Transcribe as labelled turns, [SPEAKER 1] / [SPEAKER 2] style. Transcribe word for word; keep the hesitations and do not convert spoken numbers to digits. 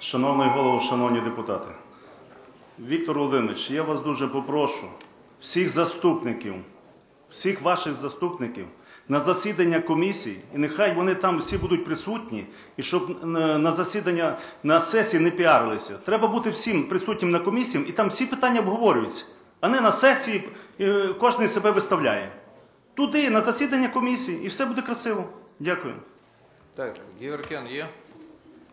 [SPEAKER 1] Шановний голово, шановні депутати, Віктор Володимирович, я вас дуже попрошу всіх заступників, всіх ваших заступників на засідання комісії, і нехай вони там всі будуть присутні, і щоб на засідання, на сесії не піарилися. Треба бути всім присутнім на комісії, і там всі питання обговорюються, а не на сесії кожен себе виставляє. Туди, на засідання комісії, і все буде красиво. Дякую.
[SPEAKER 2] Так, Геворкян є?